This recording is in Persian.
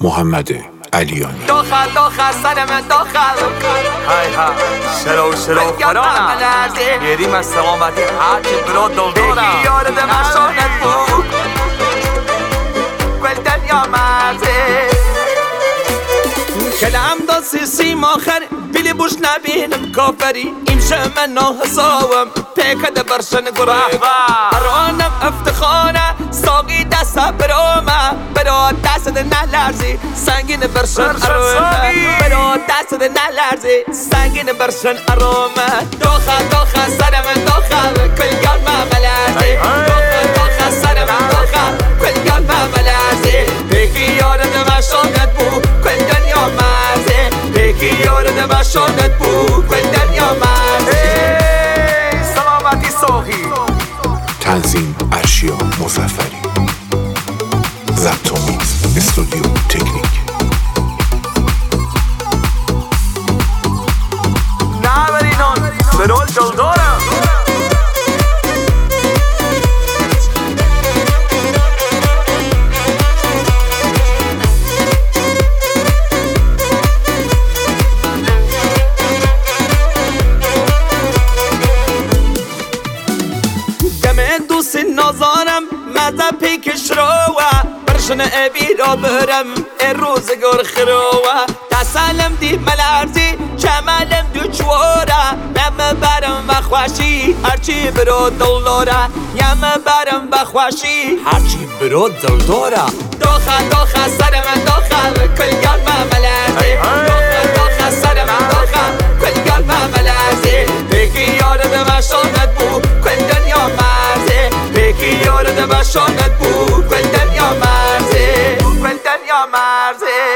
محمد علیانی. داخل سر من داخل های ها شلو فرانه یریم از سلامتی هرچی برو دل دارم یارد مشانت بود گل دنیا مرزه کلم داستی سیم آخر بیلی بوش نبینم کافری ایمشه من ناحساوم پیکد برشن گره ارانم افتخانه ساقی دست برومه برا دست ده نلرزی سنگین برشن ارومه برا دست ده نلرزی سنگین برشن ارومه داخل سر من داخل کل یار ملرزی داخل سر من داخل کل یار ملرزی پیکی یارد مشانت بود کل دنیا مرزه پیکی یارد مشانت بود کل دنیا مرزه سلامتی ساقی تنظیم ارشیا مظفری، ضبط و میکس استودیو تکنیک. نه برینان برول دل دارم دوست نازانم مزه پیکش روه برشن ابی را برم روزگار خروه تسلم دی ملرزی چملم دو چواره یم برم و خوشی هرچی برو دل داره یم برم و خوشی هرچی برو دل داره داخل سر من داخل کل یار ملرزی داخل سر من داخل کل یار ملرزی پیکی یارد مشانت بود کل دنیا مرزه پیکی یارد مشانت بود کل دنیا مرزه کل دنیا مرزه